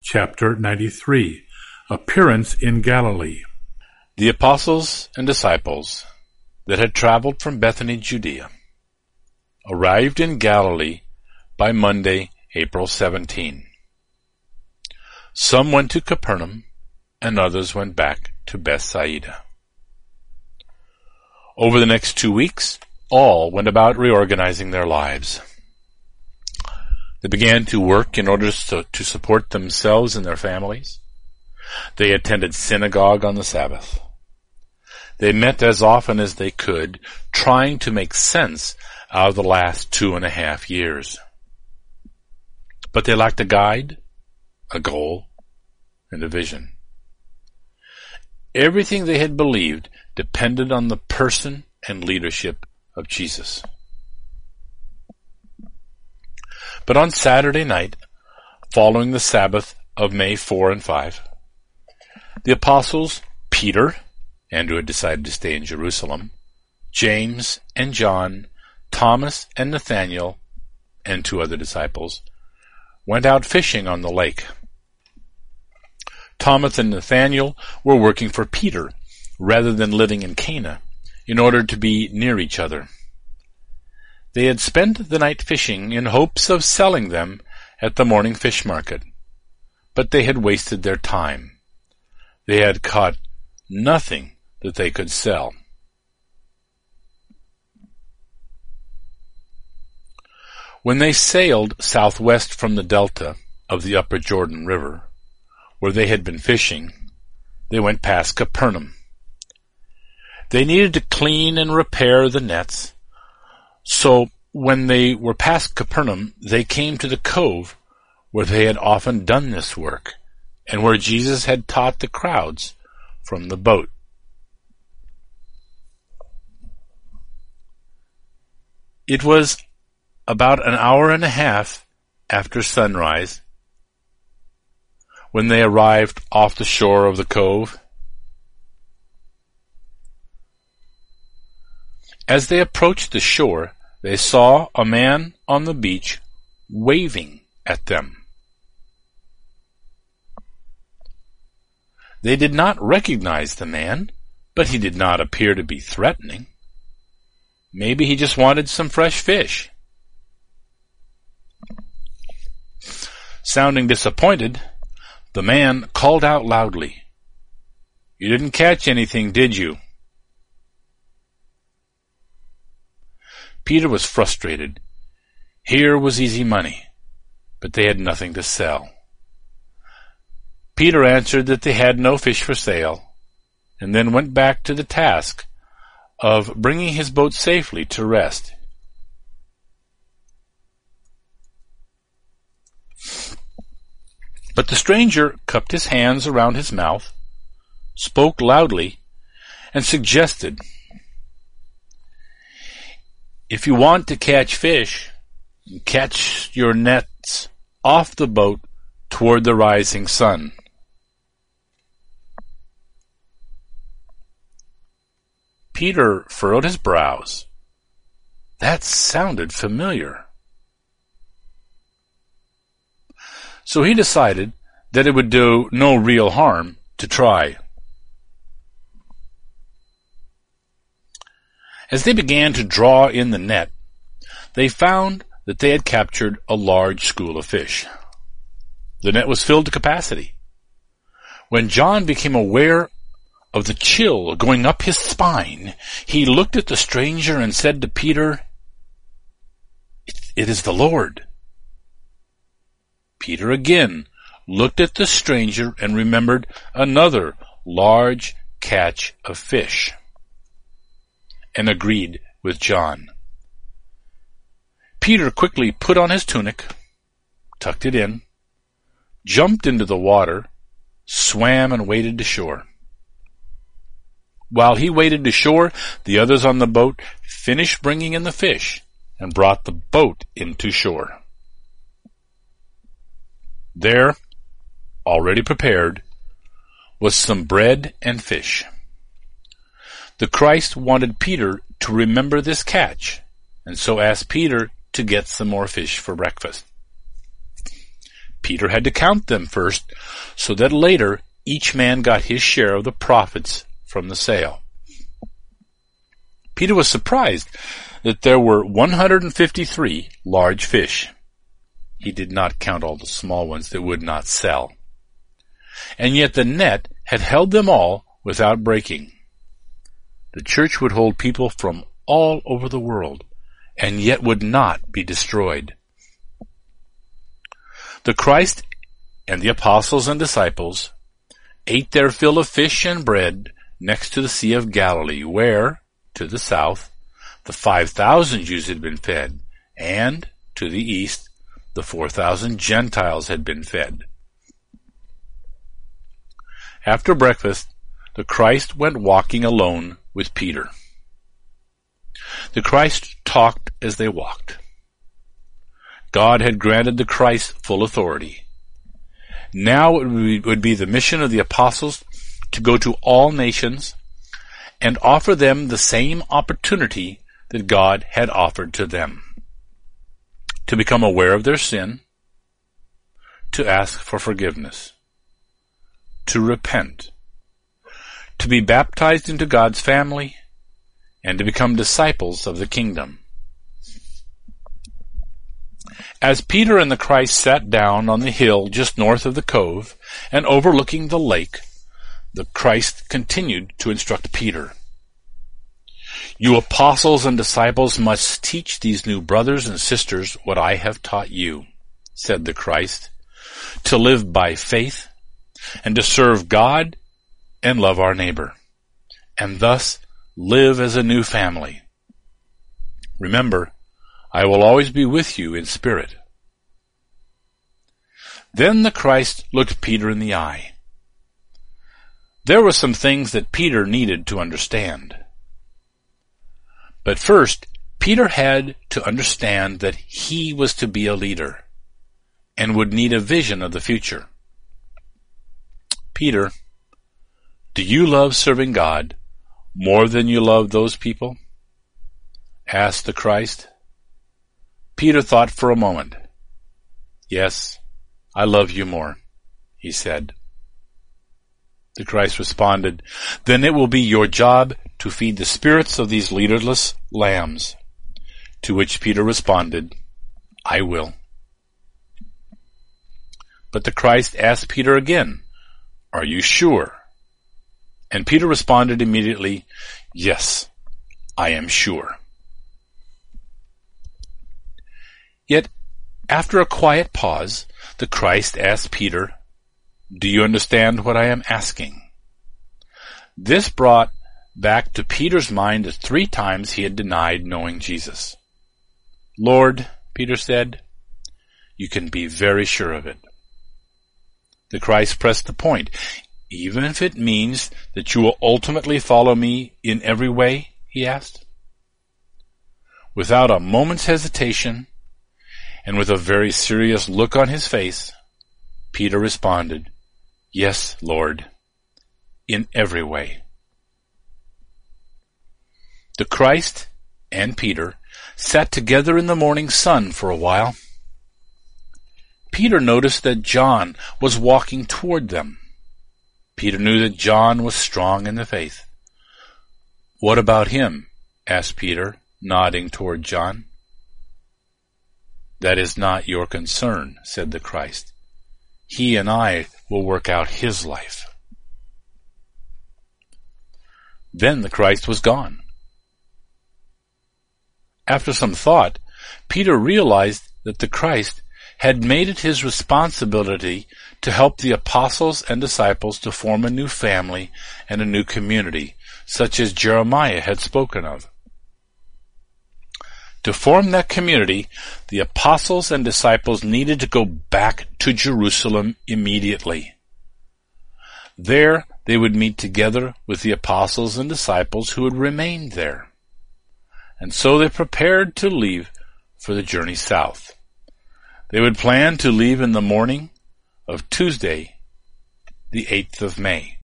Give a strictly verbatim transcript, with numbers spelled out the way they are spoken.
Chapter ninety-three. Appearance in Galilee. The apostles and disciples that had traveled from Bethany, Judea, arrived in Galilee by Monday, April seventeenth. Some went to Capernaum, and others went back to Bethsaida. Over the next two weeks, all went about reorganizing their lives. They began to work in order to, to support themselves and their families. They attended synagogue on the Sabbath. They met as often as they could, trying to make sense out of the last two and a half years. But they lacked a guide, a goal, and a vision. Everything they had believed depended on the person and leadership of Jesus. But on Saturday night, following the Sabbath of May fourth and fifth, the apostles Peter, and who had decided to stay in Jerusalem, James and John, Thomas and Nathanael, and two other disciples, went out fishing on the lake. Thomas and Nathanael were working for Peter, rather than living in Cana, in order to be near each other. They had spent the night fishing in hopes of selling them at the morning fish market, but they had wasted their time. They had caught nothing that they could sell. When they sailed southwest from the delta of the upper Jordan River, where they had been fishing, they went past Capernaum. They needed to clean and repair the nets, so when they were past Capernaum, they came to the cove where they had often done this work, and where Jesus had taught the crowds from the boat. It was about an hour and a half after sunrise when they arrived off the shore of the cove. As they approached the shore, they saw a man on the beach waving at them. They did not recognize the man, but he did not appear to be threatening. Maybe he just wanted some fresh fish. Sounding disappointed, the man called out loudly, "You didn't catch anything, did you?" Peter was frustrated. Here was easy money, but they had nothing to sell. Peter answered that they had no fish for sale, and then went back to the task of bringing his boat safely to rest. But the stranger cupped his hands around his mouth, spoke loudly, and suggested, "If you want to catch fish, catch your nets off the boat toward the rising sun." Peter furrowed his brows. That sounded familiar. So he decided that it would do no real harm to try. As they began to draw in the net, they found that they had captured a large school of fish. The net was filled to capacity. When John became aware of the chill going up his spine, he looked at the stranger and said to Peter, "It, it is the Lord." Peter again looked at the stranger and remembered another large catch of fish, and agreed with John. Peter quickly put on his tunic, tucked it in, jumped into the water, swam and waded to shore. While he waded to shore, the others on the boat finished bringing in the fish and brought the boat into shore. There, already prepared, was some bread and fish. The Christ wanted Peter to remember this catch, and so asked Peter to get some more fish for breakfast. Peter had to count them first, so that later each man got his share of the profits from the sale. Peter was surprised that there were one hundred fifty-three large fish. He did not count all the small ones that would not sell. And yet the net had held them all without breaking. The church would hold people from all over the world, and yet would not be destroyed. The Christ and the apostles and disciples ate their fill of fish and bread next to the Sea of Galilee, where, to the south, the five thousand Jews had been fed, and, to the east, the four thousand Gentiles had been fed. After breakfast, the Christ went walking alone with Peter. The Christ talked as they walked. God had granted the Christ full authority. Now it would be the mission of the apostles to go to all nations and offer them the same opportunity that God had offered to them. To become aware of their sin, to ask for forgiveness, to repent, to be baptized into God's family, and to become disciples of the kingdom. As Peter and the Christ sat down on the hill just north of the cove and overlooking the lake, the Christ continued to instruct Peter. You apostles and disciples must teach these new brothers and sisters what I have taught you, said the Christ, to live by faith and to serve God and love our neighbor, and thus live as a new family. Remember, I will always be with you in spirit. Then the Christ looked Peter in the eye. There were some things that Peter needed to understand. But first, Peter had to understand that he was to be a leader and would need a vision of the future. Peter, do you love serving God more than you love those people? Asked the Christ. Peter thought for a moment. Yes, I love you more, he said. The Christ responded, then it will be your job to feed the spirits of these leaderless lambs. To which Peter responded, I will. But the Christ asked Peter again, are you sure? And Peter responded immediately, yes, I am sure. Yet, after a quiet pause, the Christ asked Peter, do you understand what I am asking? This brought back to Peter's mind the three times he had denied knowing Jesus. Lord, Peter said, you can be very sure of it. The Christ pressed the point. Even if it means that you will ultimately follow me in every way, he asked. Without a moment's hesitation, and with a very serious look on his face, Peter responded, yes, Lord, in every way. The Christ and Peter sat together in the morning sun for a while. Peter noticed that John was walking toward them. Peter knew that John was strong in the faith. What about him? Asked Peter, nodding toward John. That is not your concern, said the Christ. He and I will work out his life. Then the Christ was gone. After some thought, Peter realized that the Christ had made it his responsibility to help the apostles and disciples to form a new family and a new community, such as Jeremiah had spoken of. To form that community, the apostles and disciples needed to go back to Jerusalem immediately. There they would meet together with the apostles and disciples who had remained there. And so they prepared to leave for the journey south. They would plan to leave in the morning of Tuesday, the eighth of May.